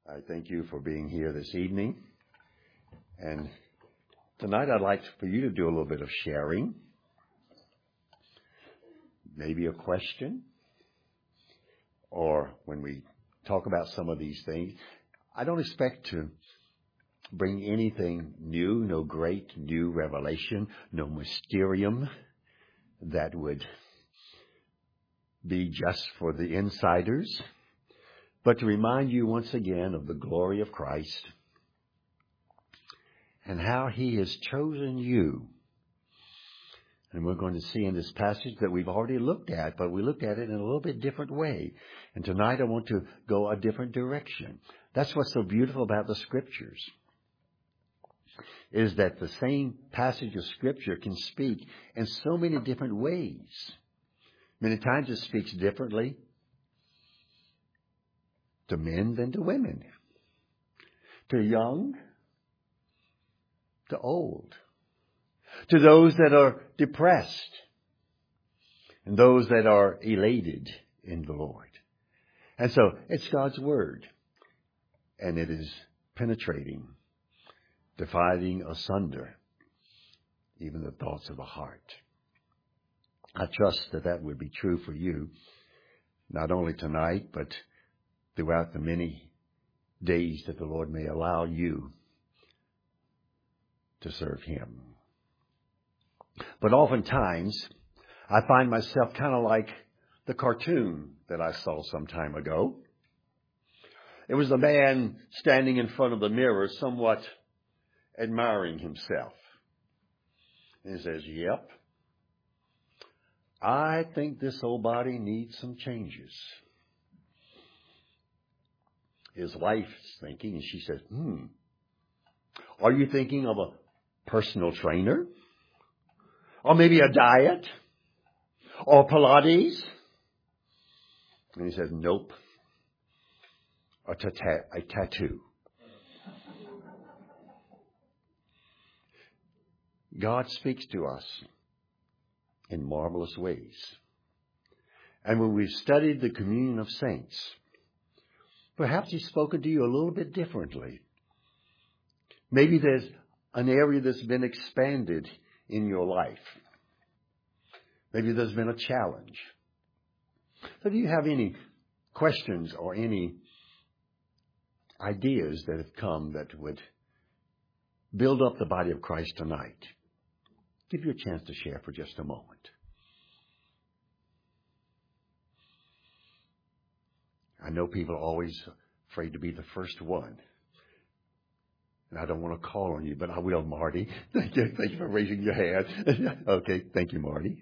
I thank you for being here this evening. And tonight I'd like for you to do a little bit of sharing. Maybe a question. Or when we talk about some of these things, I don't expect to bring anything new, no great new revelation, no mysterium that would be just for the insiders, but to remind you once again of the glory of Christ and how He has chosen you. And we're going to see in this passage that we've already looked at, but we looked at it in a little bit different way. And tonight I want to go a different direction. That's what's so beautiful about the Scriptures, is that the same passage of Scripture can speak in so many different ways. Many times it speaks differently to men than to women, to young, to old, to those that are depressed and those that are elated in the Lord. And so it's God's Word, and it is penetrating, dividing asunder even the thoughts of the heart. I trust that that would be true for you, not only tonight, but throughout the many days that the Lord may allow you to serve Him. But oftentimes, I find myself kind of like the cartoon that I saw some time ago. It was a man standing in front of the mirror, somewhat admiring himself. And he says, "Yep, I think this old body needs some changes." His wife is thinking, and she says, "Are you thinking of a personal trainer? Or maybe a diet? Or Pilates?" And he says, "Nope, a tattoo." God speaks to us in marvelous ways. And when we've studied the communion of saints, perhaps He's spoken to you a little bit differently. Maybe there's an area that's been expanded in your life. Maybe there's been a challenge. So do you have any questions or any ideas that have come that would build up the body of Christ tonight? Give you a chance to share for just a moment. I know people are always afraid to be the first one. And I don't want to call on you, but I will, Marty. Thank you for raising your hand. Okay, thank you, Marty.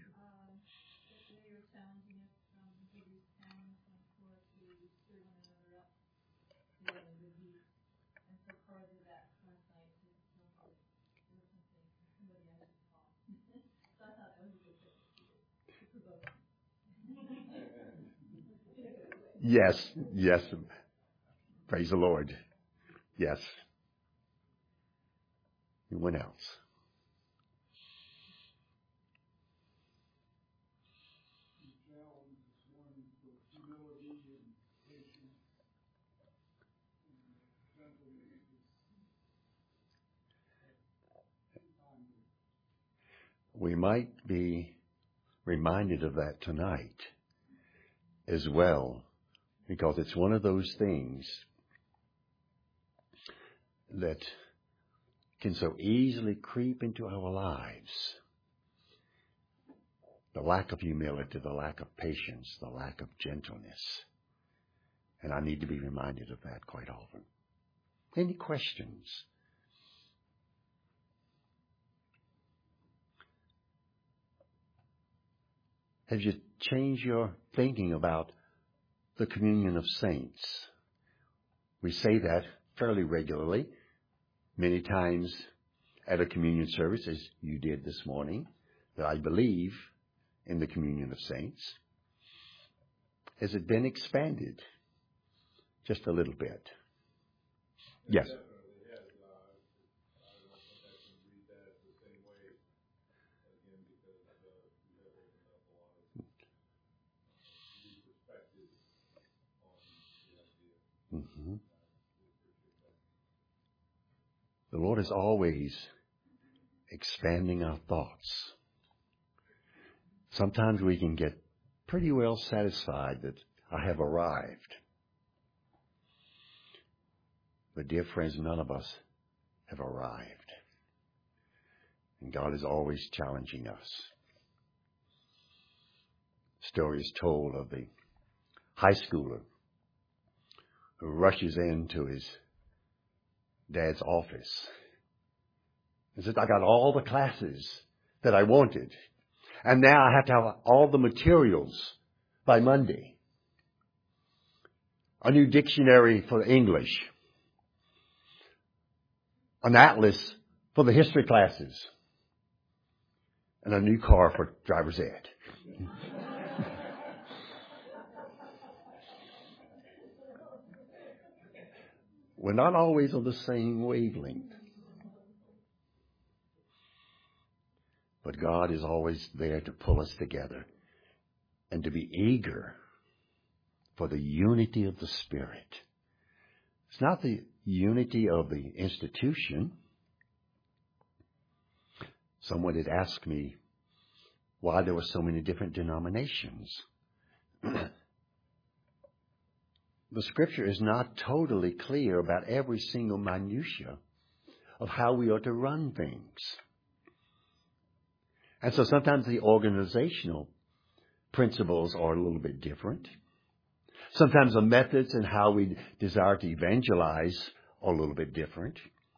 Yes. Praise the Lord. Yes. Anyone else? We might be reminded of that tonight as well, because it's one of those things that can so easily creep into our lives. The lack of humility, the lack of patience, the lack of gentleness. And I need to be reminded of that quite often. Any questions? Have you changed your thinking about the communion of saints? We say that fairly regularly, many times at a communion service, as you did this morning, that I believe in the communion of saints. Has it been expanded just a little bit? Yes. the Lord is always expanding our thoughts. Sometimes we can get pretty well satisfied that I have arrived. But dear friends, none of us have arrived. And God is always challenging us. Story is told of the high schooler who rushes into his dad's office and says, I got all the classes that I wanted, and now I have to have all the materials by Monday. A new dictionary for English, an atlas for the history classes, and a new car for driver's ed. We're not always on the same wavelength. But God is always there to pull us together and to be eager for the unity of the Spirit. It's not the unity of the institution. Someone had asked me why there were so many different denominations. The Scripture is not totally clear about every single minutia of how we are to run things. And so sometimes the organizational principles are a little bit different. Sometimes the methods and how we desire to evangelize are a little bit different.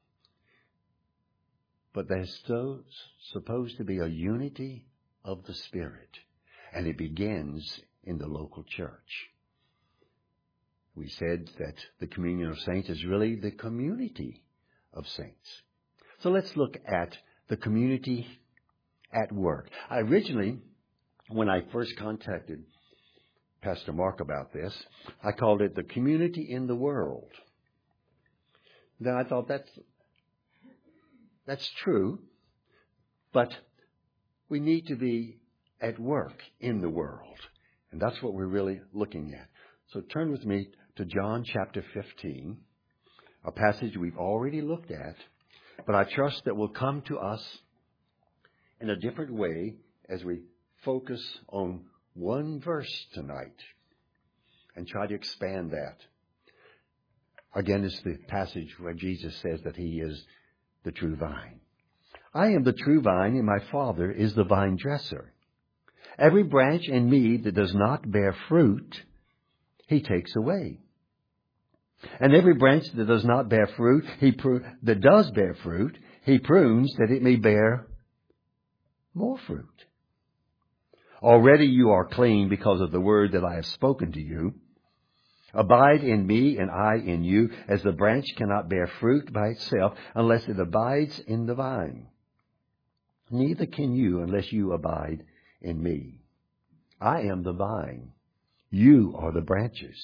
But there's still supposed to be a unity of the Spirit. And it begins in the local church. We said that the communion of saints is really the community of saints. So let's look at the community at work. Originally, when I first contacted Pastor Mark about this, I called it the community in the world. Then I thought that's true, but we need to be at work in the world. And that's what we're really looking at. So turn with me to John chapter 15, a passage we've already looked at, but I trust that will come to us in a different way as we focus on one verse tonight and try to expand that. Again, it's the passage where Jesus says that He is the true vine. I am the true vine, and my Father is the vine dresser. Every branch in me that does not bear fruit, He takes away. And every branch that does not bear fruit, that does bear fruit, He prunes that it may bear more fruit. Already you are clean because of the word that I have spoken to you. Abide in me and I in you, as the branch cannot bear fruit by itself unless it abides in the vine. Neither can you unless you abide in me. I am the vine. You are the branches.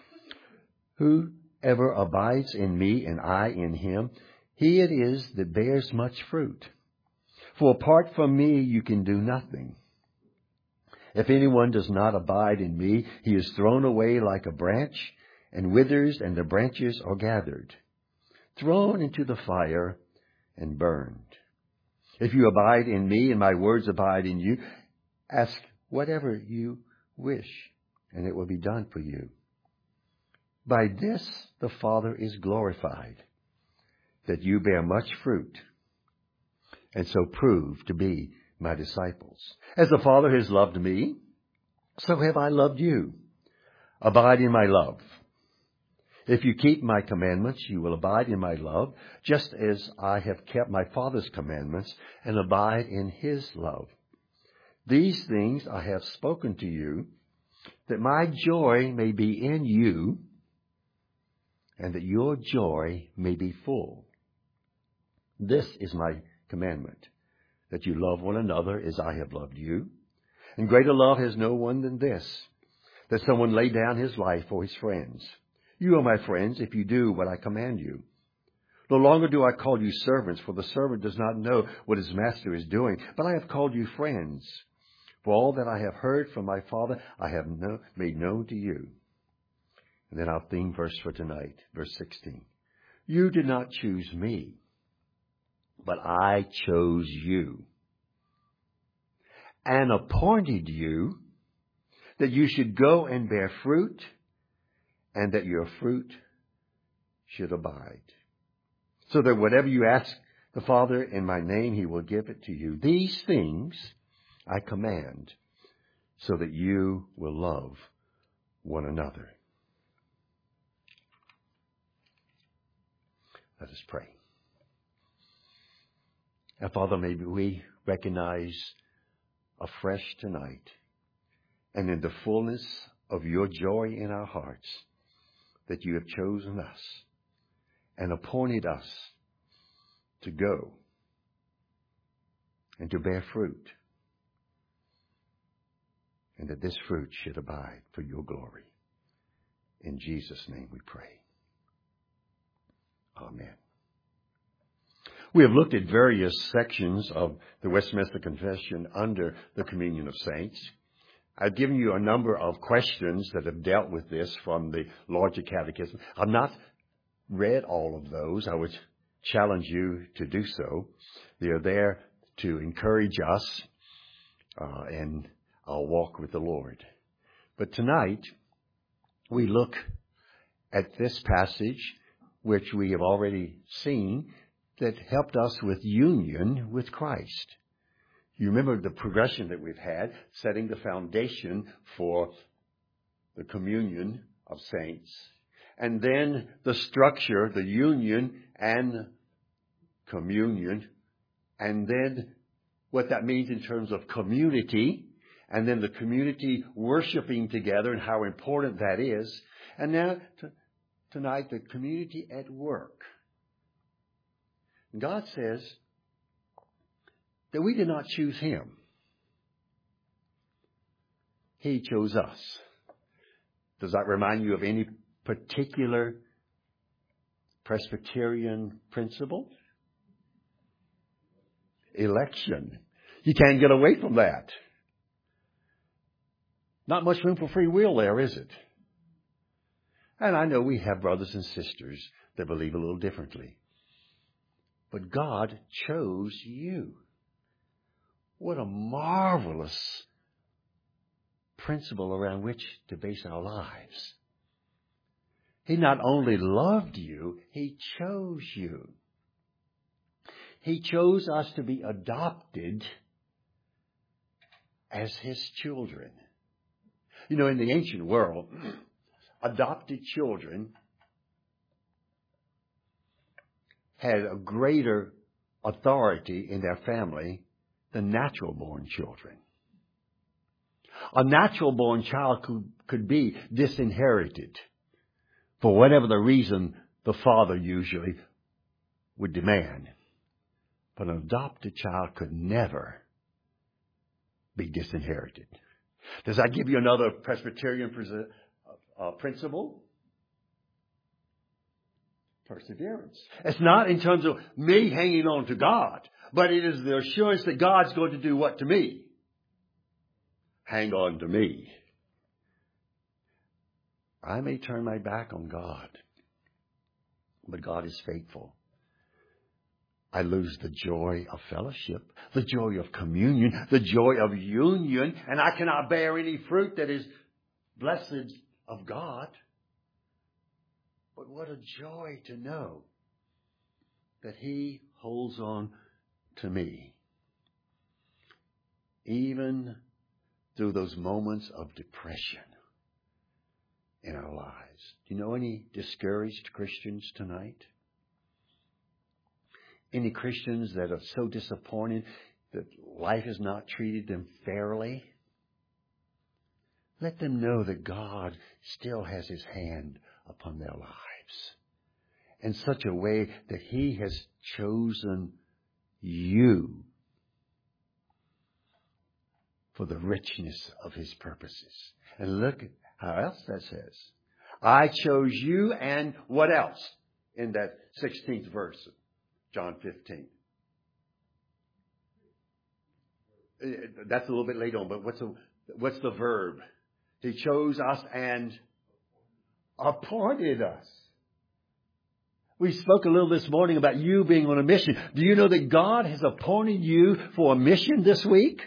Whoever abides in me and I in him, he it is that bears much fruit. For apart from me you can do nothing. If anyone does not abide in me, he is thrown away like a branch and withers, and the branches are gathered, thrown into the fire and burned. If you abide in me and my words abide in you, ask whatever you wish, and it will be done for you. By this the Father is glorified, that you bear much fruit, and so prove to be my disciples. As the Father has loved me, so have I loved you. Abide in my love. If you keep my commandments, you will abide in my love, just as I have kept my Father's commandments and abide in His love. These things I have spoken to you, that my joy may be in you, and that your joy may be full. This is my commandment, that you love one another as I have loved you. And greater love has no one than this, that someone lay down his life for his friends. You are my friends if you do what I command you. No longer do I call you servants, for the servant does not know what his master is doing, but I have called you friends. For all that I have heard from my Father, I have made known to you. And then our theme verse for tonight, verse 16. You did not choose me, But I chose you and appointed you that you should go and bear fruit, and that your fruit should abide. So that whatever you ask the Father in my name, he will give it to you. These things I command, so that you will love one another. Let us pray. And Father, maybe we recognize afresh tonight, and in the fullness of your joy in our hearts, that you have chosen us and appointed us to go and to bear fruit, and that this fruit should abide for your glory. In Jesus' name we pray. Amen. We have looked at various sections of the Westminster Confession under the Communion of Saints. I've given you a number of questions that have dealt with this from the Larger Catechism. I've not read all of those. I would challenge you to do so. They are there to encourage us in our walk with the Lord. But tonight, we look at this passage, which we have already seen, that helped us with union with Christ. You remember the progression that we've had, setting the foundation for the communion of saints. And then the structure, the union and communion. And then what that means in terms of community. And then the community worshiping together and how important that is. And now tonight, the community at work. God says that we did not choose him. He chose us. Does that remind you of any particular Presbyterian principle? Election. You can't get away from that. Not much room for free will there, is it? And I know we have brothers and sisters that believe a little differently. But God chose you. What a marvelous principle around which to base our lives. He not only loved you, he chose you. He chose us to be adopted as his children. You know, in the ancient world, adopted children had a greater authority in their family than natural-born children. A natural-born child could be disinherited for whatever the reason the father usually would demand. But an adopted child could never be disinherited. Does that give you another Presbyterian principle? Perseverance. It's not in terms of me hanging on to God, but it is the assurance that God's going to do what to me? Hang on to me. I may turn my back on God, but God is faithful. I lose the joy of fellowship, the joy of communion, the joy of union, and I cannot bear any fruit that is blessed of God. But what a joy to know that he holds on to me. Even through those moments of depression in our lives. Do you know any discouraged Christians tonight? Any Christians that are so disappointed that life has not treated them fairly? Let them know that God still has his hand upon their lives in such a way that he has chosen you for the richness of his purposes. And look at how else that says. I chose you, and what else in that 16th verse of John 15? That's a little bit late on, but what's the verb? He chose us and appointed us. We spoke a little this morning about you being on a mission. Do you know that God has appointed you for a mission this week?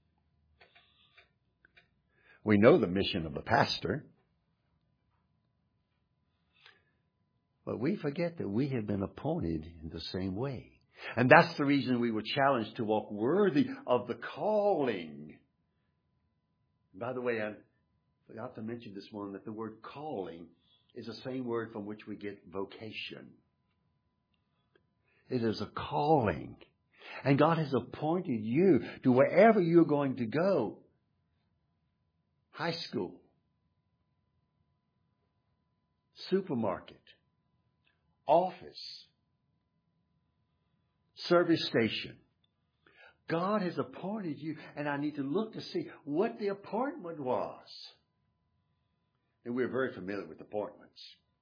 We know the mission of the pastor. But we forget that we have been appointed in the same way. And that's the reason we were challenged to walk worthy of the calling. By the way, I forgot to mention this morning that the word calling is the same word from which we get vocation. It is a calling. And God has appointed you to wherever you're going to go. High school, supermarket, office, service station. God has appointed you, and I need to look to see what the appointment was. And we're very familiar with appointments.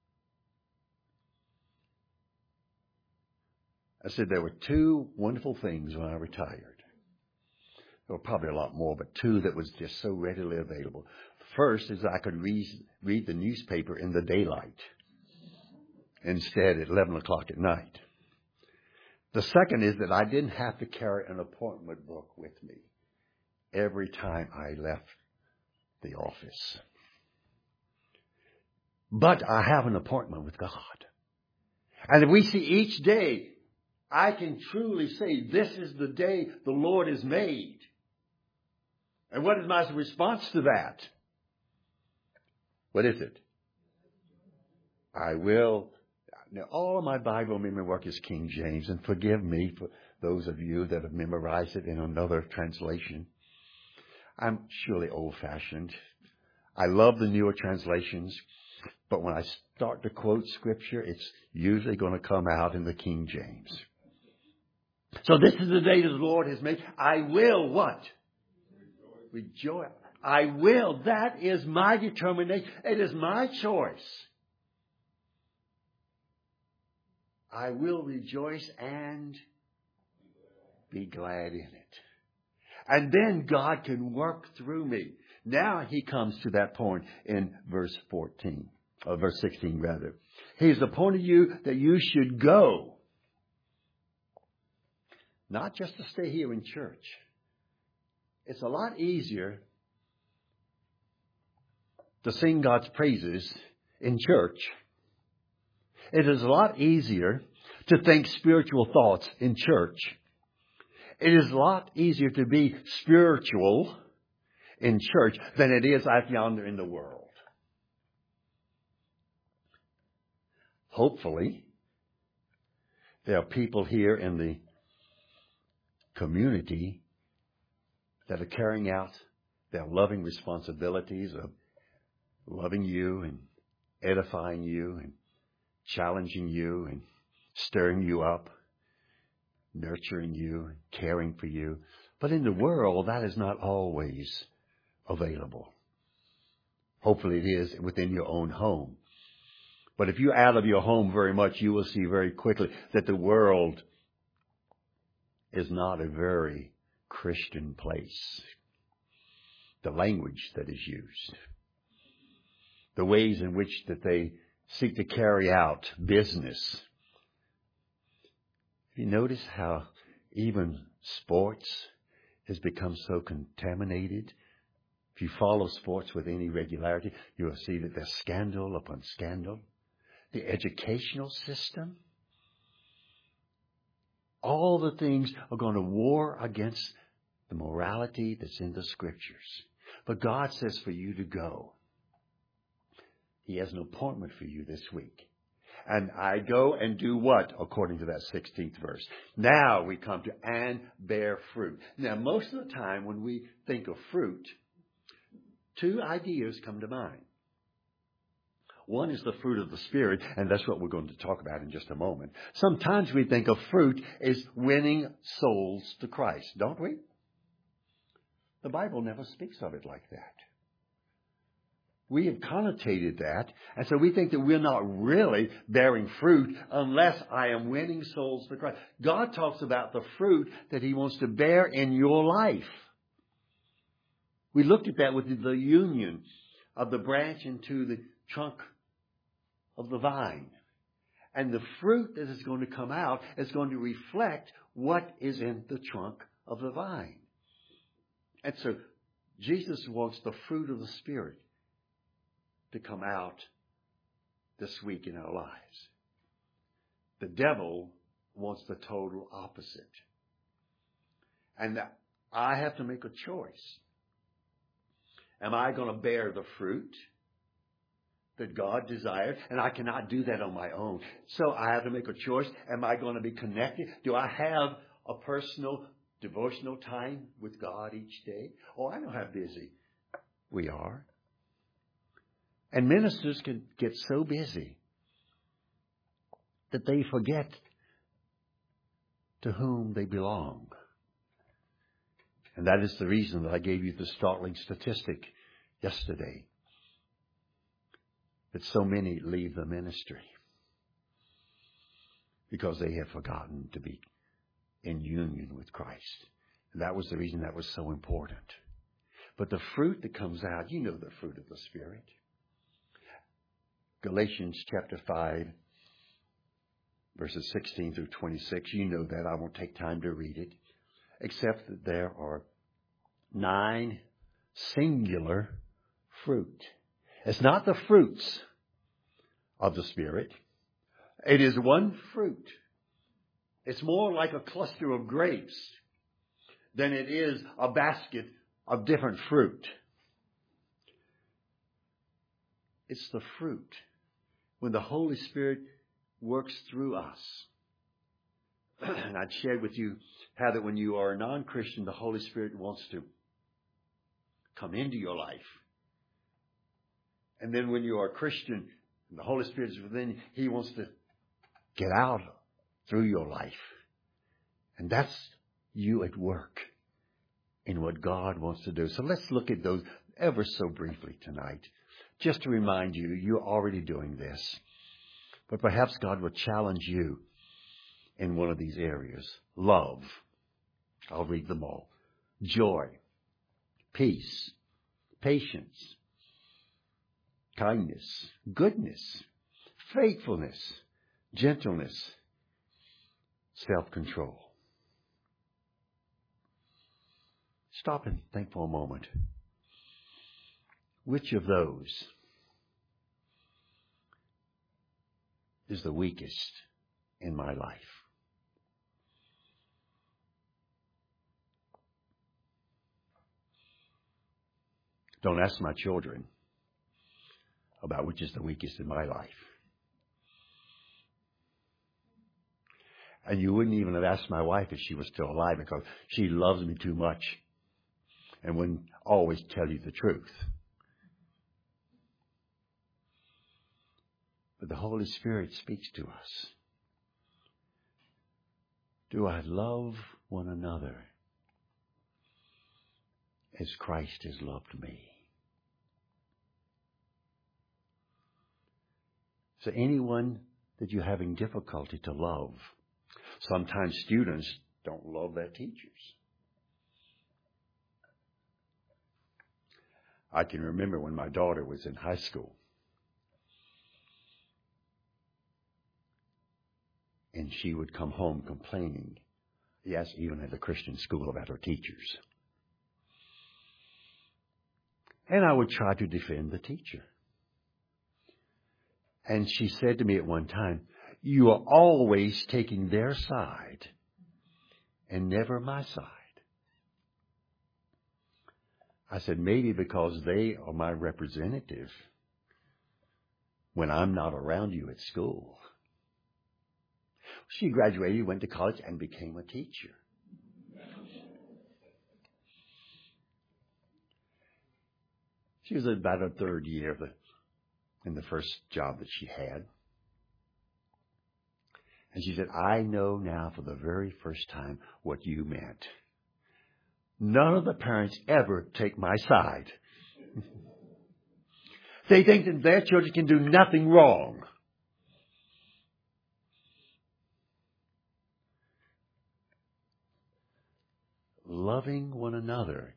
I said there were two wonderful things when I retired. There were probably a lot more, but two that was just so readily available. First is I could read the newspaper in the daylight instead at 11 o'clock at night. The second is that I didn't have to carry an appointment book with me every time I left the office. But I have an appointment with God. And if we see each day, I can truly say, this is the day the Lord has made. And what is my response to that? What is it? I will. Now, all of my Bible memory work is King James, and forgive me for those of you that have memorized it in another translation. I'm surely old-fashioned. I love the newer translations, but when I start to quote Scripture, it's usually going to come out in the King James. So this is the day that the Lord has made. I will what? Rejoice. I will. That is my determination. It is my choice. I will rejoice and be glad in it. And then God can work through me. Now he comes to that point in verse 16 rather. He has appointed you that you should go. Not just to stay here in church. It's a lot easier to sing God's praises in church. It is a lot easier to think spiritual thoughts in church. It is a lot easier to be spiritual in church than it is out yonder in the world. Hopefully, there are people here in the community that are carrying out their loving responsibilities of loving you and edifying you and challenging you and stirring you up, nurturing you, and caring for you. But in the world, that is not always available. Hopefully it is within your own home. But if you're out of your home very much, you will see very quickly that the world is not a very Christian place. The language that is used, the ways in which that they seek to carry out business. You notice how even sports has become so contaminated? If you follow sports with any regularity, you will see that there's scandal upon scandal. The educational system, all the things are going to war against the morality that's in the Scriptures. But God says for you to go. He has an appointment for you this week. And I go and do what? According to that 16th verse. Now we come to and bear fruit. Now most of the time when we think of fruit, two ideas come to mind. One is the fruit of the Spirit, and that's what we're going to talk about in just a moment. Sometimes we think of fruit as winning souls to Christ, don't we? The Bible never speaks of it like that. We have connotated that, and so we think that we're not really bearing fruit unless I am winning souls to Christ. God talks about the fruit that He wants to bear in your life. We looked at that with the union of the branch into the trunk of the vine. And the fruit that is going to come out is going to reflect what is in the trunk of the vine. And so Jesus wants the fruit of the Spirit to come out this week in our lives. The devil wants the total opposite. And I have to make a choice. Am I going to bear the fruit that God desired? And I cannot do that on my own. So I have to make a choice. Am I going to be connected? Do I have a personal devotional time with God each day? Oh, I know how busy we are. And ministers can get so busy that they forget to whom they belong. And that is the reason that I gave you the startling statistic yesterday, that so many leave the ministry because they have forgotten to be in union with Christ. And that was the reason that was so important. But the fruit that comes out, you know the fruit of the Spirit. Galatians chapter 5, verses 16 through 26. You know that. I won't take time to read it. Except that there are 9 singular fruit. It's not the fruits of the Spirit. It is one fruit. It's more like a cluster of grapes than it is a basket of different fruit. It's the fruit. When the Holy Spirit works through us. And I'd shared with you how that when you are a non-Christian, the Holy Spirit wants to come into your life. And then when you are a Christian, and the Holy Spirit is within you, He wants to get out through your life. And that's you at work in what God wants to do. So let's look at those ever so briefly tonight. Just to remind you, you're already doing this. But perhaps God will challenge you in one of these areas. Love. I'll read them all. Joy. Peace. Patience. Kindness. Goodness. Faithfulness. Gentleness. Self-control. Stop and think for a moment. Which of those is the weakest in my life? Don't ask my children about which is the weakest in my life. And you wouldn't even have asked my wife if she was still alive, because she loves me too much and wouldn't always tell you the truth. But the Holy Spirit speaks to us. Do I love one another as Christ has loved me? So anyone that you're having difficulty to love, sometimes students don't love their teachers. I can remember when my daughter was in high school. And she would come home complaining, yes, even at a Christian school, about her teachers. And I would try to defend the teacher. And she said to me at one time, you are always taking their side and never my side. I said, maybe because they are my representative when I'm not around you at school. She graduated, went to college, and became a teacher. She was about her third year in the first job that she had. And she said, I know now for the very first time what you meant. None of the parents ever take my side. They think that their children can do nothing wrong. Loving one another,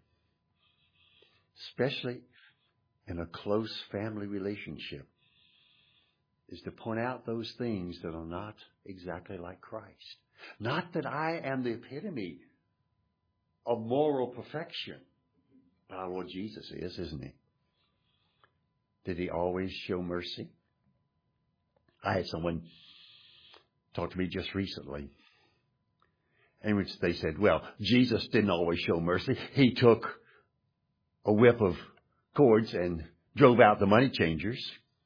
especially in a close family relationship, is to point out those things that are not exactly like Christ. Not that I am the epitome of moral perfection. But our Lord Jesus is, isn't he? Did he always show mercy? I had someone talk to me just recently, in which they said, well, Jesus didn't always show mercy. He took a whip of cords and drove out the money changers.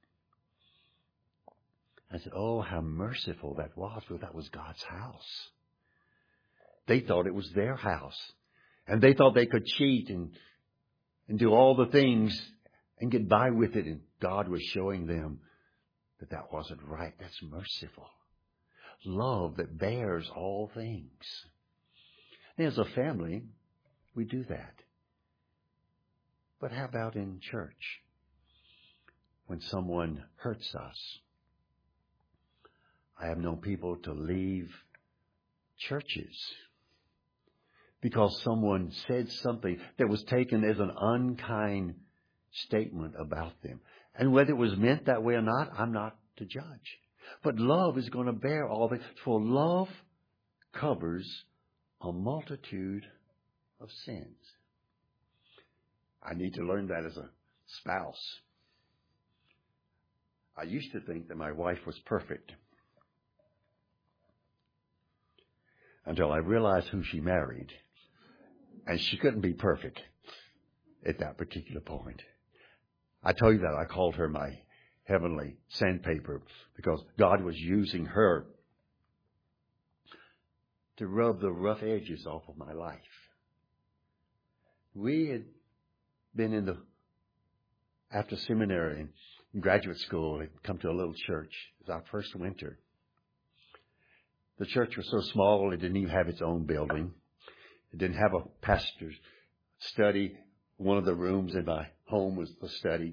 I said, oh, how merciful that was. Well, that was God's house. They thought it was their house. And they thought they could cheat and do all the things and get by with it. And God was showing them that that wasn't right. That's merciful. Love that bears all things. And as a family, we do that. But how about in church? When someone hurts us, I have known people to leave churches because someone said something that was taken as an unkind statement about them. And whether it was meant that way or not, I'm not to judge. But love is going to bear all this. For love covers a multitude of sins. I need to learn that as a spouse. I used to think that my wife was perfect until I realized who she married. And she couldn't be perfect at that particular point. I tell you that I called her my heavenly sandpaper because God was using her to rub the rough edges off of my life. We had been after seminary and graduate school, had come to a little church. It was our first winter. The church was so small, it didn't even have its own building. It didn't have a pastor's study. One of the rooms in my home was the study.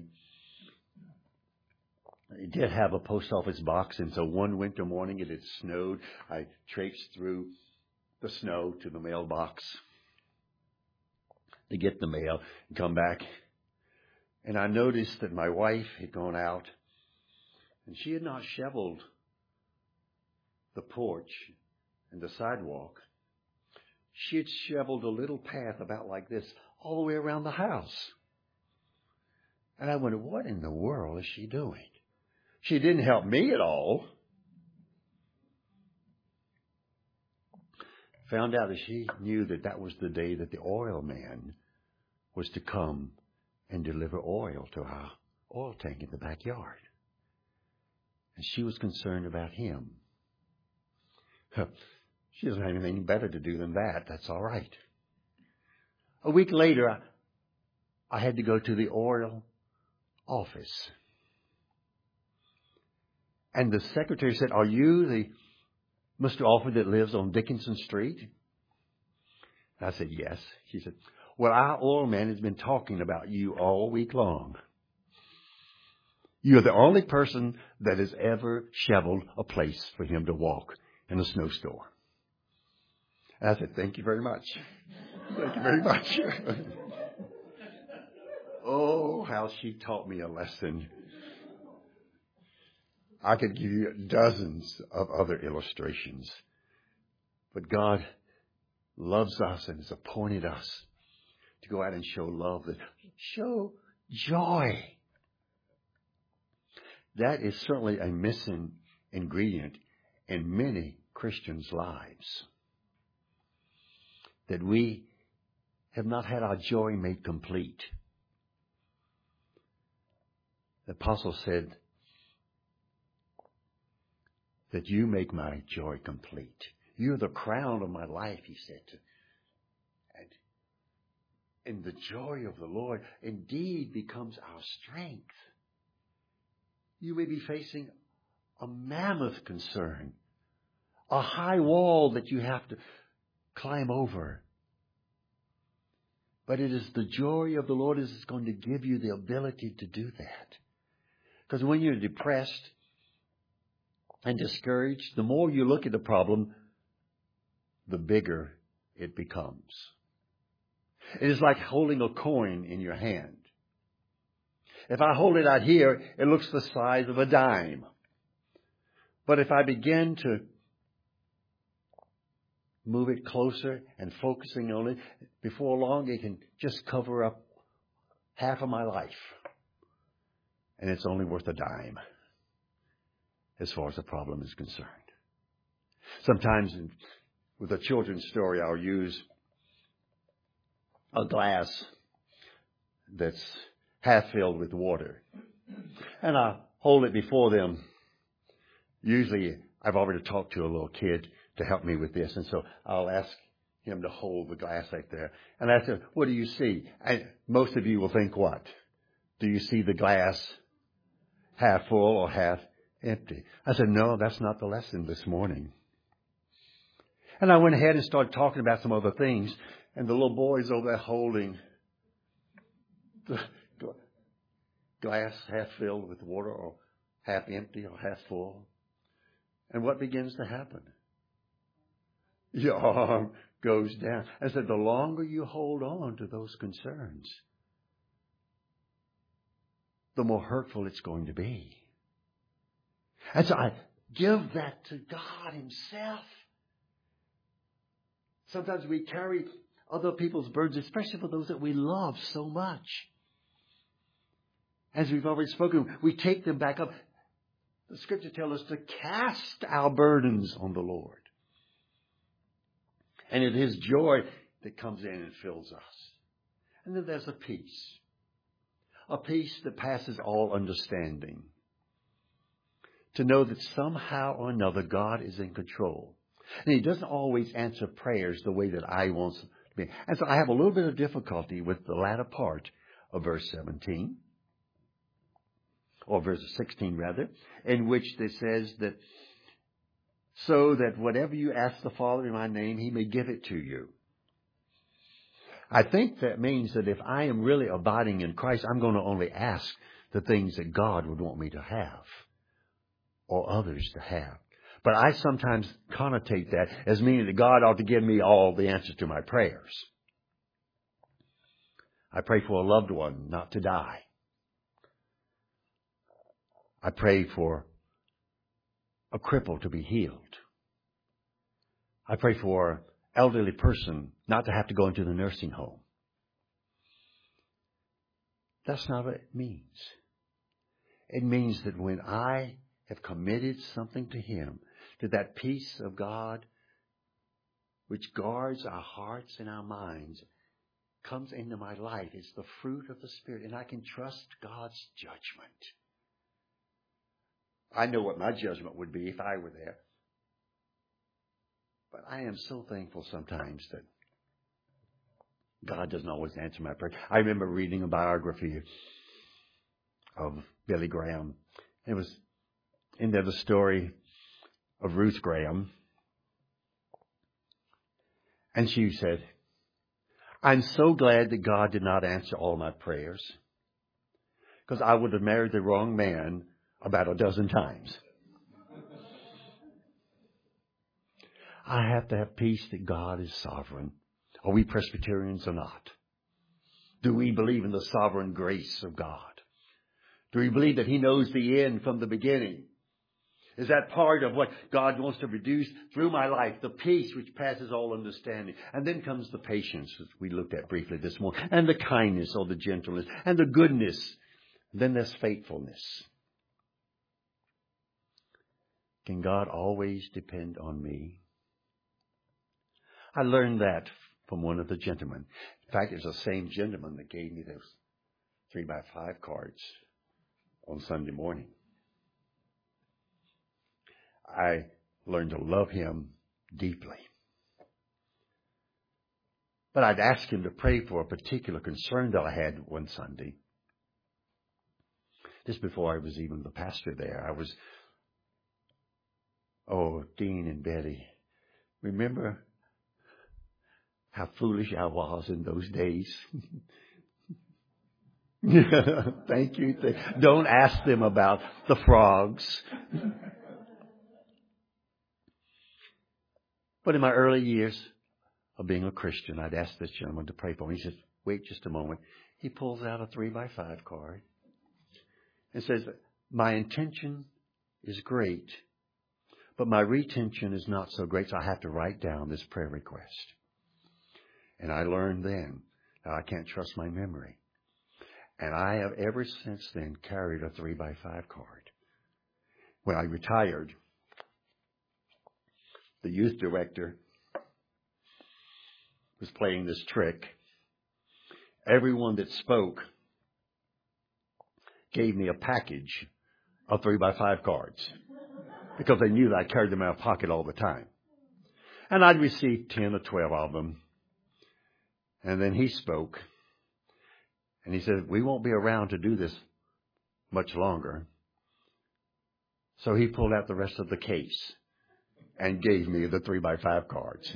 It did have a post office box, and so one winter morning it had snowed. I traipsed through the snow to the mailbox to get the mail and come back. And I noticed that my wife had gone out, and she had not shoveled the porch and the sidewalk. She had shoveled a little path about like this all the way around the house. And I wondered, what in the world is she doing? She didn't help me at all. Found out that she knew that that was the day that the oil man was to come and deliver oil to our oil tank in the backyard. And she was concerned about him. She doesn't have anything better to do than that. That's all right. A week later, I had to go to the oil office. And the secretary said, are you the Mr. Alford that lives on Dickinson Street? I said, yes. She said, well, our oil man has been talking about you all week long. You're the only person that has ever shoveled a place for him to walk in a snowstorm. And I said, thank you very much. Thank you very much. Oh, how she taught me a lesson. I could give you dozens of other illustrations. But God loves us and has appointed us to go out and show love, that show joy. That is certainly a missing ingredient in many Christians' lives. That we have not had our joy made complete. The apostle said that you make my joy complete. You're the crown of my life, he said. And the joy of the Lord indeed becomes our strength. You may be facing a mammoth concern, a high wall that you have to climb over. But it is the joy of the Lord is going to give you the ability to do that. Because when you're depressed and discouraged, the more you look at the problem, the bigger it becomes. It is like holding a coin in your hand. If I hold it out here, it looks the size of a dime. But if I begin to move it closer and focusing on it, before long it can just cover up half of my life. And it's only worth a dime as far as the problem is concerned. Sometimes with a children's story, I'll use a glass that's half filled with water. And I hold it before them. Usually I've already talked to a little kid to help me with this. And so I'll ask him to hold the glass like there. And I said, what do you see? And most of you will think what? Do you see the glass half full or half empty? I said, no, that's not the lesson this morning. And I went ahead and started talking about some other things. And the little boy's over there holding the glass half filled with water or half empty or half full. And what begins to happen? Your arm goes down. I said, the longer you hold on to those concerns, the more hurtful it's going to be. And so I give that to God Himself. Sometimes we carry other people's burdens, especially for those that we love so much. As we've already spoken, we take them back up. The Scripture tells us to cast our burdens on the Lord. And it is joy that comes in and fills us. And then there's a peace that passes all understanding. To know that somehow or another God is in control. And He doesn't always answer prayers the way that I want to be. And so I have a little bit of difficulty with the latter part of verse 17. Or verse 16 rather, in which it says that so that whatever you ask the Father in my name, He may give it to you. I think that means that if I am really abiding in Christ, I'm going to only ask the things that God would want me to have or others to have. But I sometimes connotate that as meaning that God ought to give me all the answers to my prayers. I pray for a loved one not to die. I pray for a cripple to be healed. I pray for an elderly person not to have to go into the nursing home. That's not what it means. It means that when I have committed something to Him, to that peace of God which guards our hearts and our minds, comes into my life. It's the fruit of the Spirit, and I can trust God's judgment. I know what my judgment would be if I were there. But I am so thankful sometimes that God doesn't always answer my prayer. I remember reading a biography of Billy Graham. It was in there the story of Ruth Graham. And she said, I'm so glad that God did not answer all my prayers, because I would have married the wrong man about a dozen times. I have to have peace that God is sovereign. Are we Presbyterians or not? Do we believe in the sovereign grace of God? Do we believe that He knows the end from the beginning? Is that part of what God wants to produce through my life? The peace which passes all understanding. And then comes the patience, as we looked at briefly this morning. And the kindness or the gentleness. And the goodness. And then there's faithfulness. Can God always depend on me? I learned that from one of the gentlemen. In fact, it was the same gentleman that gave me those 3x5 cards on Sunday morning. I learned to love him deeply. But I'd ask him to pray for a particular concern that I had one Sunday. Just before I was even the pastor there, Dean and Betty, remember how foolish I was in those days? Thank you. Don't ask them about the frogs. But in my early years of being a Christian, I'd ask this gentleman to pray for me. He says, wait just a moment. He pulls out a 3x5 card and says, my intention is great, But my retention is not so great, so I have to write down this prayer request. And I learned then that I can't trust my memory. And I have ever since then carried a 3x5 card. When I retired, the youth director was playing this trick. Everyone that spoke gave me a package of 3x5 cards because they knew that I carried them in my pocket all the time. And I'd receive 10 or 12 of them. And then he spoke. And he said, we won't be around to do this much longer. So he pulled out the rest of the case and gave me the 3x5 cards.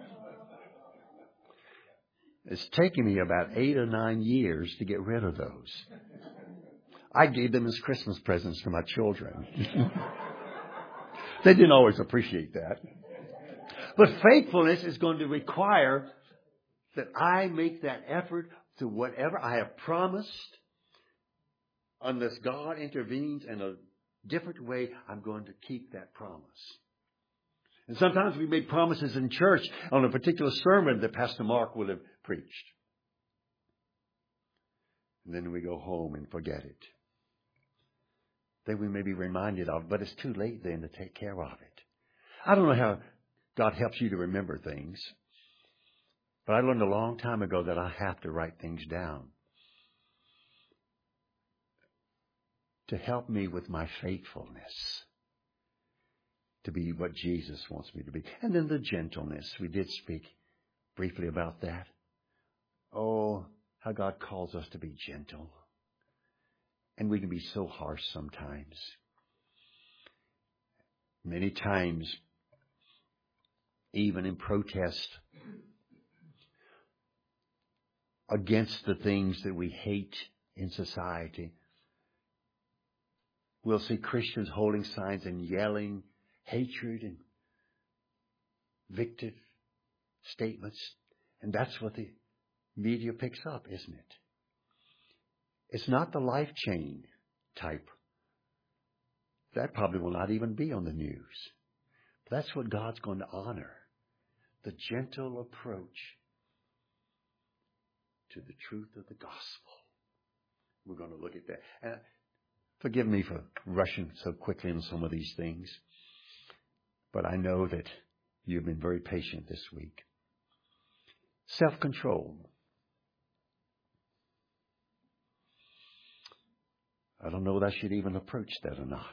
It's taken me about 8 or 9 years to get rid of those. I gave them as Christmas presents to my children. They didn't always appreciate that. But faithfulness is going to require that I make that effort to whatever I have promised. Unless God intervenes in a different way, I'm going to keep that promise. And sometimes we make promises in church on a particular sermon that Pastor Mark will have preached. And then we go home and forget it. Then we may be reminded of it, but it's too late then to take care of it. I don't know how God helps you to remember things. But I learned a long time ago that I have to write things down to help me with my faithfulness to be what Jesus wants me to be. And then the gentleness. We did speak briefly about that. Oh, how God calls us to be gentle. And we can be so harsh sometimes. Many times, even in protest against the things that we hate in society, we'll see Christians holding signs and yelling hatred and vindictive statements. And that's what the media picks up, isn't it? It's not the life chain type. That probably will not even be on the news. But that's what God's going to honor. The gentle approach to the truth of the gospel. We're going to look at that. And forgive me for rushing so quickly on some of these things. But I know that you've been very patient this week. Self-control. I don't know that I should even approach that or not.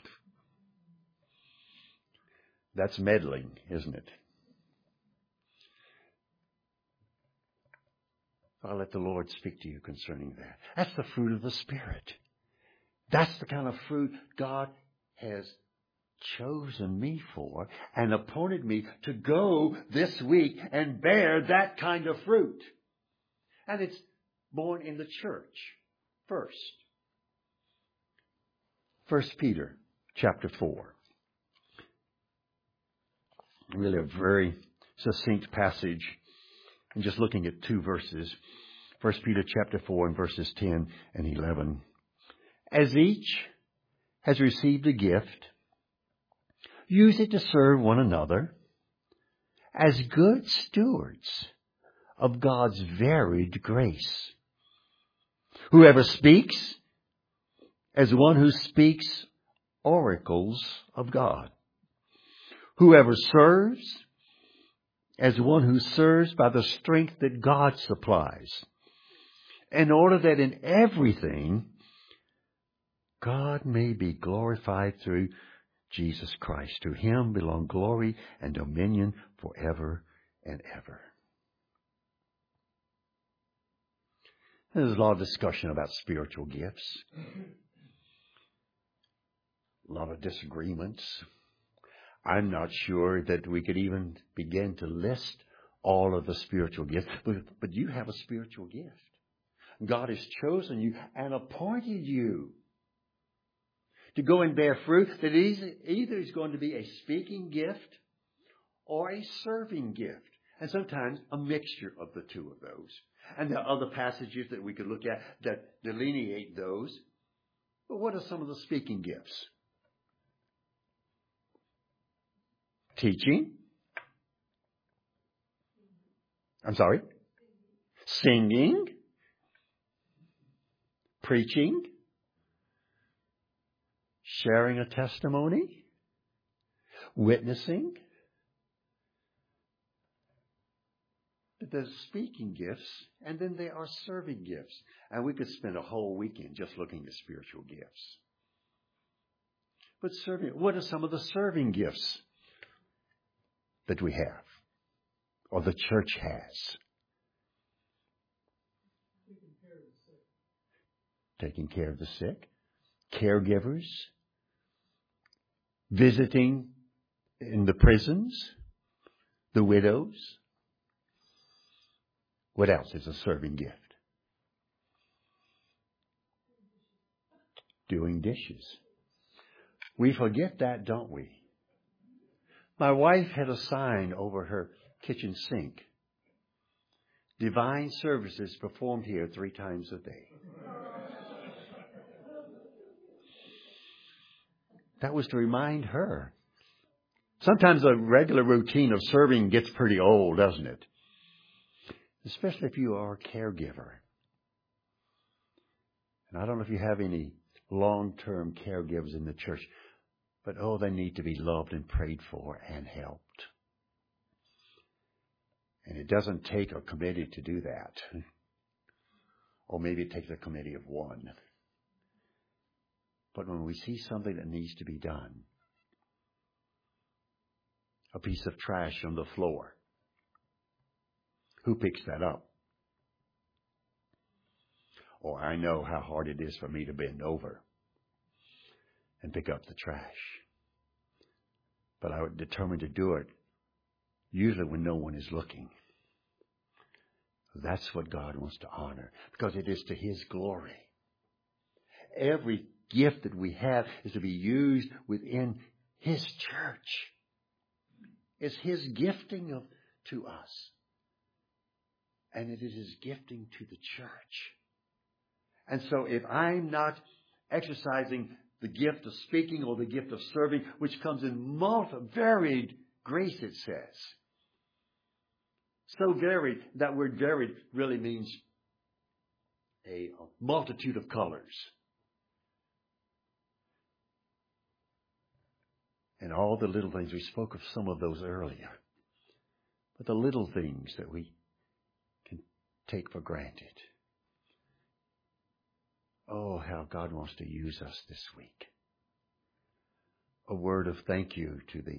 That's meddling, isn't it? I'll let the Lord speak to you concerning that. That's the fruit of the Spirit. That's the kind of fruit God has chosen me for and appointed me to go this week and bear that kind of fruit. And it's born in the church first. 1 Peter chapter 4. Really a very succinct passage. And just looking at 2 verses. 1 Peter chapter 4 and verses 10 and 11. As each has received a gift, use it to serve one another as good stewards of God's varied grace. Whoever speaks, as one who speaks oracles of God. Whoever serves, as one who serves by the strength that God supplies, in order that in everything God may be glorified through Jesus Christ. To Him belong glory and dominion forever and ever. There's a lot of discussion about spiritual gifts. A lot of disagreements. I'm not sure that we could even begin to list all of the spiritual gifts. But you have a spiritual gift. God has chosen you and appointed you to go and bear fruit that either is going to be a speaking gift or a serving gift. And sometimes a mixture of the two of those. And there are other passages that we could look at that delineate those. But what are some of the speaking gifts? Teaching. I'm sorry. Singing. Preaching. Sharing a testimony. Witnessing. There's speaking gifts, and then there are serving gifts. And we could spend a whole weekend just looking at spiritual gifts. But serving, what are some of the serving gifts that we have, or the church has? Taking care of the sick, caregivers, visiting in the prisons, the widows. What else is a serving gift? Doing dishes. We forget that, don't we? My wife had a sign over her kitchen sink. Divine services performed here 3 times a day. That was to remind her. Sometimes a regular routine of serving gets pretty old, doesn't it? Especially if you are a caregiver. And I don't know if you have any long-term caregivers in the church, but they need to be loved and prayed for and helped. And it doesn't take a committee to do that. Or maybe it takes a committee of 1. But when we see something that needs to be done, a piece of trash on the floor, who picks that up? Or I know how hard it is for me to bend over and pick up the trash. But I would determine to do it usually when no one is looking. That's what God wants to honor, because it is to His glory. Every gift that we have is to be used within His church. It's His gifting to us. And it is His gifting to the church. And so if I'm not exercising the gift of speaking or the gift of serving, which comes in varied grace, it says. So varied, that word varied really means a multitude of colors. And all the little things, we spoke of some of those earlier. But the little things that we can take for granted. Oh, how God wants to use us this week. A word of thank you to the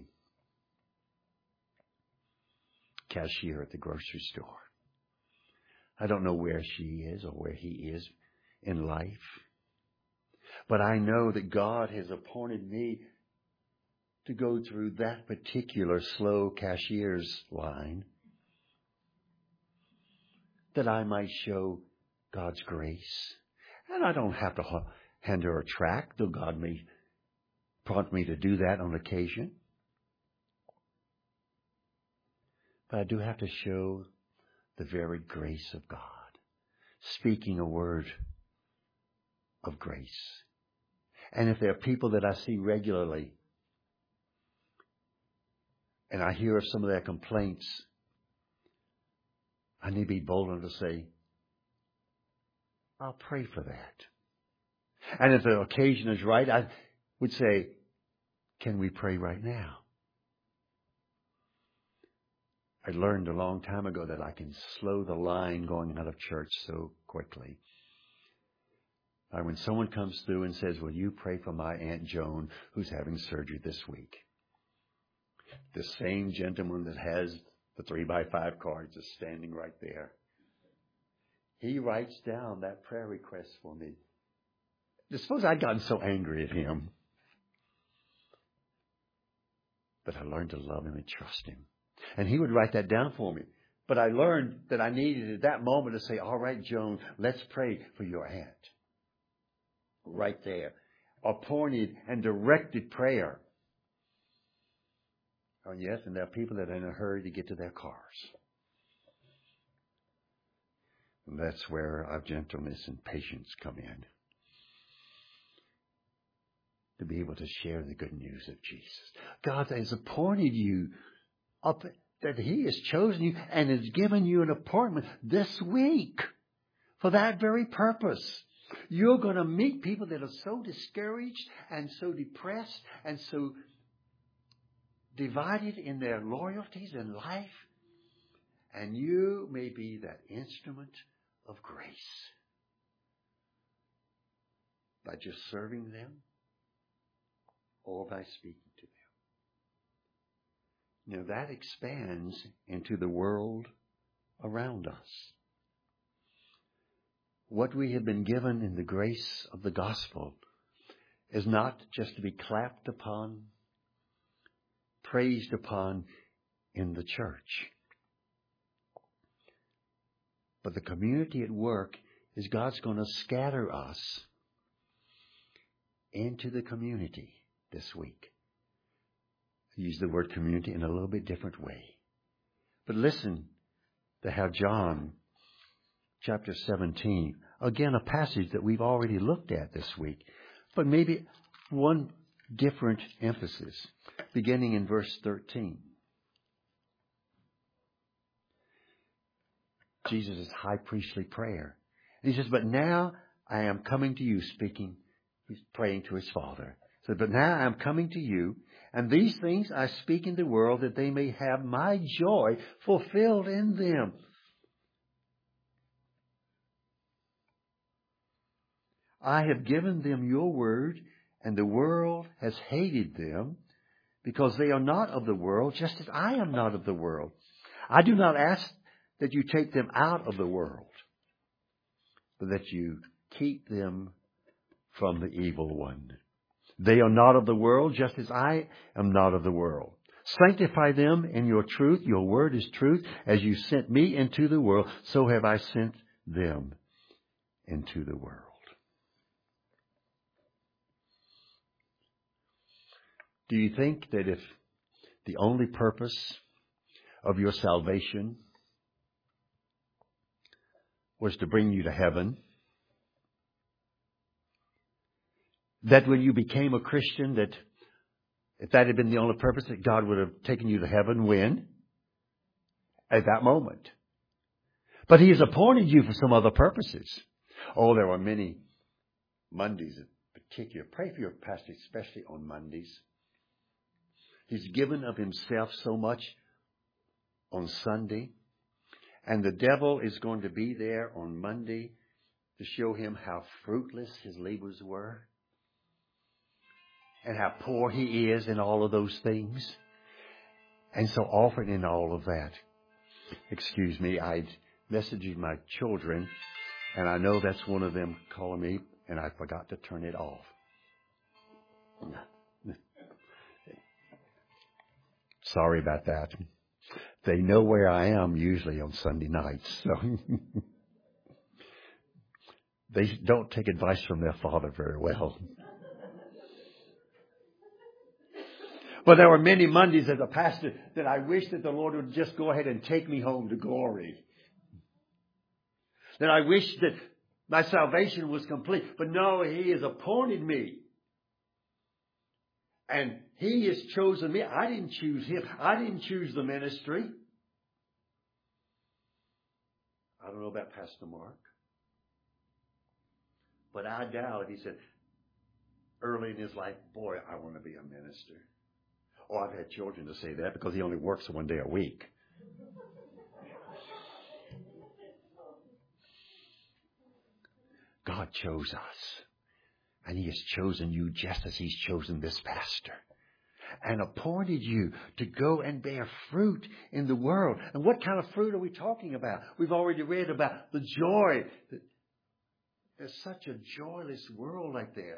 cashier at the grocery store. I don't know where she is or where he is in life. But I know that God has appointed me to go through that particular slow cashier's line, that I might show God's grace. And I don't have to hand her a tract, though God may prompt me to do that on occasion. But I do have to show the very grace of God, speaking a word of grace. And if there are people that I see regularly, and I hear of some of their complaints, I need to be bold enough to say, I'll pray for that. And if the occasion is right, I would say, can we pray right now? I learned a long time ago that I can slow the line going out of church so quickly. When someone comes through and says, will you pray for my Aunt Joan who's having surgery this week? The same gentleman that has the 3x5 cards is standing right there. He writes down that prayer request for me. Suppose I'd gotten so angry at him. But I learned to love him and trust him. And he would write that down for me. But I learned that I needed at that moment to say, all right, Joan, let's pray for your aunt. Right there. Appointed and directed prayer. Oh, yes, and there are people that are in a hurry to get to their cars. And that's where our gentleness and patience come in. to be able to share the good news of Jesus. God has appointed you up, that He has chosen you and has given you an appointment this week for that very purpose. You're going to meet people that are so discouraged and so depressed and so divided in their loyalties in life. And you may be that instrument of grace by just serving them or by speaking to them. Now that expands into the world around us. What we have been given in the grace of the gospel is not just to be clapped upon, praised upon in the church. But the community at work is God's going to scatter us into the community this week. I use the word community in a little bit different way. But listen to how John chapter 17, again a passage that we've already looked at this week, but maybe one different emphasis, beginning in verse 13. Jesus' high priestly prayer. And he says, but now I am coming to you, speaking, he's praying to his Father. He said, but now I am coming to you, and these things I speak in the world that they may have my joy fulfilled in them. I have given them your word, and the world has hated them, because they are not of the world, just as I am not of the world. I do not ask that you take them out of the world, but that you keep them from the evil one. They are not of the world, just as I am not of the world. Sanctify them in your truth. Your word is truth. As you sent me into the world, so have I sent them into the world. Do you think that if the only purpose of your salvation was to bring you to heaven, that when you became a Christian, that if that had been the only purpose, that God would have taken you to heaven when? At that moment. But He has appointed you for some other purposes. Oh, there were many Mondays in particular. Pray for your pastor, especially on Mondays. He's given of himself so much on Sunday. And the devil is going to be there on Monday to show him how fruitless his labors were. And how poor he is in all of those things. And so often in all of that, excuse me, I'd messaged my children, and I know that's one of them calling me, and I forgot to turn it off. Sorry about that. They know where I am usually on Sunday nights, so they don't take advice from their father very well. But there were many Mondays as a pastor that I wish that the Lord would just go ahead and take me home to glory. That I wish that my salvation was complete. But no, He has appointed me. And He has chosen me. I didn't choose Him. I didn't choose the ministry. I don't know about Pastor Mark. But I doubt he said early in his life, boy, I want to be a minister. Oh, I've had children to say that because he only works one day a week. God chose us. And He has chosen you just as He's chosen this pastor. And appointed you to go and bear fruit in the world. And what kind of fruit are we talking about? We've already read about the joy. There's such a joyless world out there.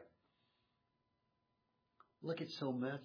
Look at so much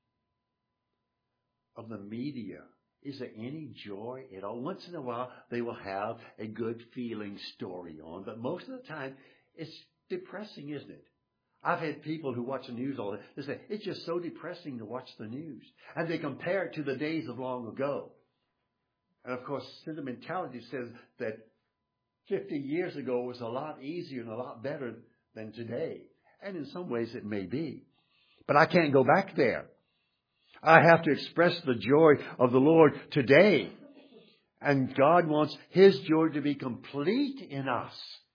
of the media. Is there any joy at all? Once in a while, they will have a good feeling story on. But most of the time, it's depressing, isn't it? I've had people who watch the news all the time. They say, it's just so depressing to watch the news. And they compare it to the days of long ago. And of course, sentimentality says that 50 years ago was a lot easier and a lot better than today. And in some ways it may be. But I can't go back there. I have to express the joy of the Lord today. And God wants His joy to be complete in us.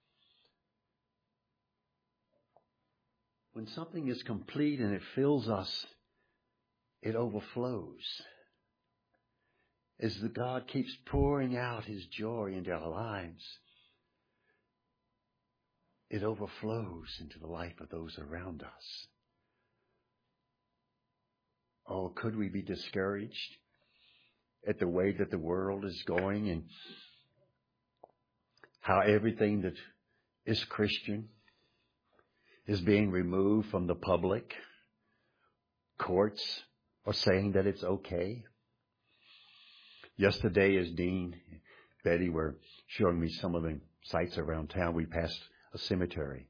When something is complete and it fills us, it overflows. As God keeps pouring out His joy into our lives, it overflows into the life of those around us. Oh, could we be discouraged at the way that the world is going and how everything that is Christian is being removed from the public? Courts are saying that it's okay. Yesterday, as Dean, Betty were showing me some of the sites around town, we passed a cemetery.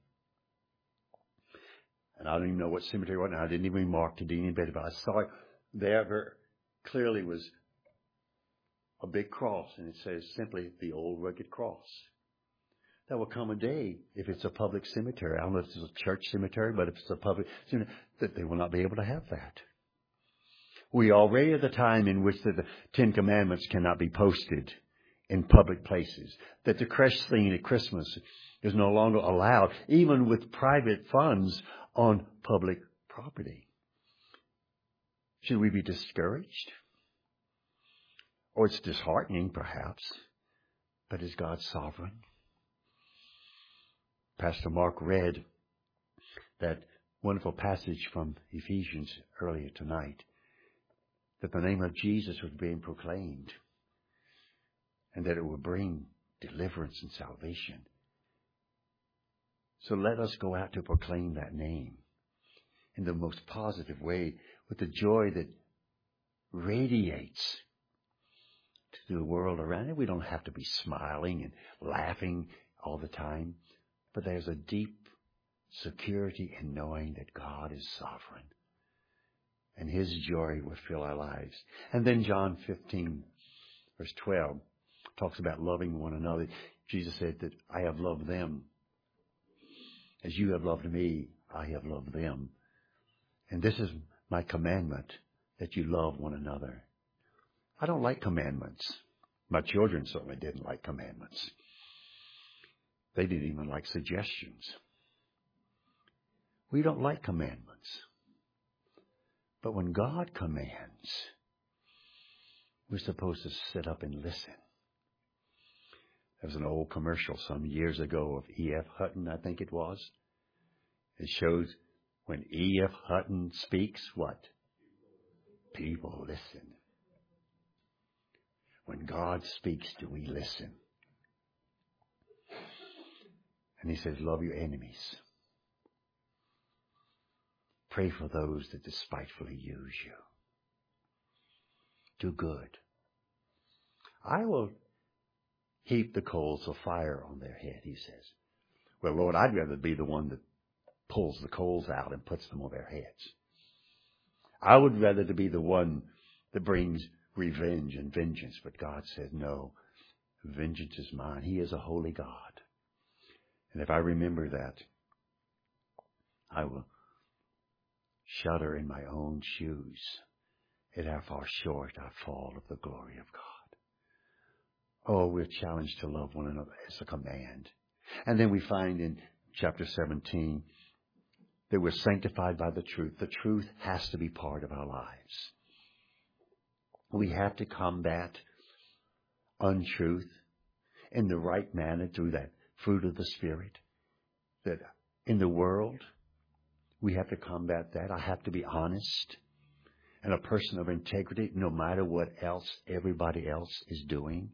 And I don't even know what cemetery it was. I didn't even remark to Dean and Betty, but I saw it there very clearly was a big cross, and it says simply the Old Rugged Cross. There will come a day, if it's a public cemetery, I don't know if it's a church cemetery, but if it's a public cemetery, that they will not be able to have that. We already at the time in which the Ten Commandments cannot be posted in public places, that the creche scene at Christmas is no longer allowed, even with private funds on public property. Should we be discouraged? Or it's disheartening, perhaps, but is God sovereign? Pastor Mark read that wonderful passage from Ephesians earlier tonight, that the name of Jesus was being proclaimed and that it would bring deliverance and salvation. So let us go out to proclaim that name in the most positive way with the joy that radiates to the world around it. We don't have to be smiling and laughing all the time, but there's a deep security in knowing that God is sovereign and His joy will fill our lives. And then John 15, verse 12, talks about loving one another. Jesus said that I have loved them. As you have loved me, I have loved them. And this is my commandment, that you love one another. I don't like commandments. My children certainly didn't like commandments. They didn't even like suggestions. We don't like commandments. But when God commands, we're supposed to sit up and listen. There was an old commercial some years ago of E.F. Hutton, I think it was. It shows when E.F. Hutton speaks, what? People listen. When God speaks, do we listen? And He says, love your enemies. Pray for those that despitefully use you. Do good. I will heap the coals of fire on their head, He says. Well, Lord, I'd rather be the one that pulls the coals out and puts them on their heads. I would rather to be the one that brings revenge and vengeance. But God said, no, vengeance is mine. He is a holy God. And if I remember that, I will shudder in my own shoes at how far short I fall of the glory of God. Oh, we're challenged to love one another as a command. And then we find in chapter 17 that we're sanctified by the truth. The truth has to be part of our lives. We have to combat untruth in the right manner through that fruit of the Spirit. That in the world, we have to combat that. I have to be honest and a person of integrity no matter what else everybody else is doing.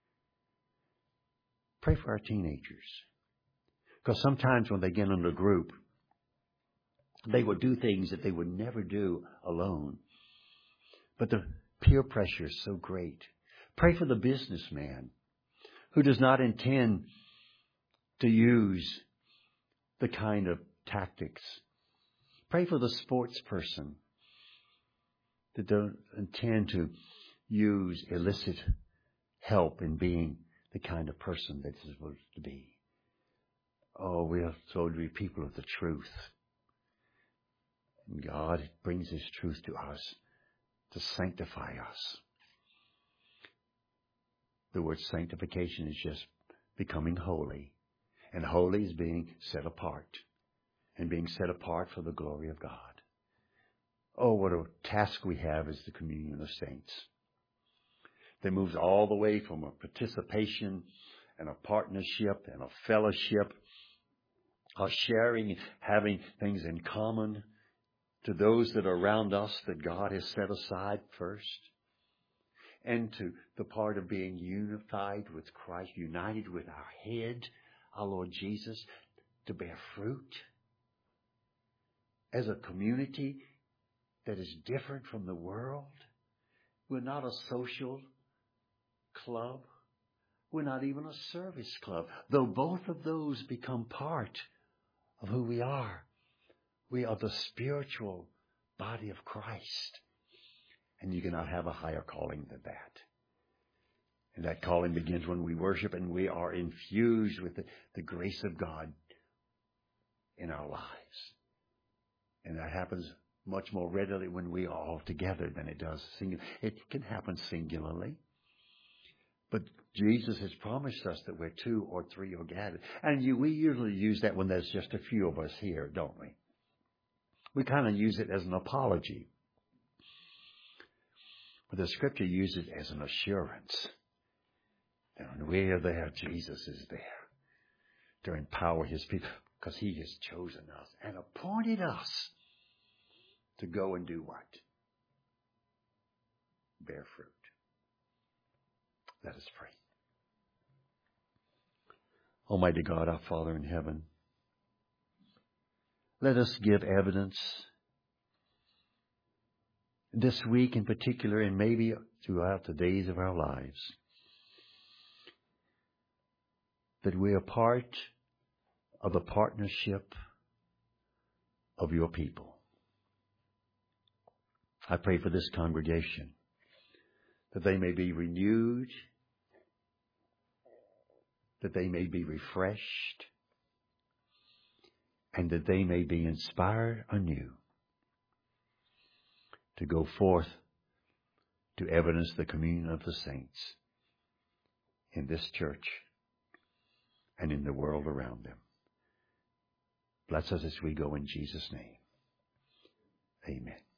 Pray for our teenagers. Because sometimes when they get in a group, they will do things that they would never do alone. But the peer pressure is so great. Pray for the businessman who does not intend to use the kind of tactics. Pray for the sports person that don't intend to use illicit help in being the kind of person that is supposed to be. Oh, we are so to be people of the truth. And God brings His truth to us to sanctify us. The word sanctification is just becoming holy. And holy is being set apart. And being set apart for the glory of God. Oh, what a task we have as the communion of saints. That moves all the way from a participation and a partnership and a fellowship, a sharing, having things in common, to those that are around us that God has set aside first, and to the part of being unified with Christ, united with our head, our Lord Jesus, to bear fruit as a community that is different from the world. We're not a social club. We're not even a service club. Though both of those become part of who we are. We are the spiritual body of Christ. And you cannot have a higher calling than that. And that calling begins when we worship and we are infused with the grace of God in our lives. And that happens much more readily when we are all together than it does singularly. It can happen singularly. But Jesus has promised us that where 2 or 3 are gathered. And we usually use that when there's just a few of us here, don't we? We kind of use it as an apology. But the Scripture uses it as an assurance. And when we are there, Jesus is there to empower His people because He has chosen us and appointed us to go and do what? Bear fruit. Let us pray. Almighty God, our Father in heaven, let us give evidence this week in particular, and maybe throughout the days of our lives, that we are part of the partnership of your people. I pray for this congregation, that they may be renewed, that they may be refreshed, and that they may be inspired anew to go forth to evidence the communion of the saints in this church and in the world around them. Bless us as we go in Jesus' name. Amen.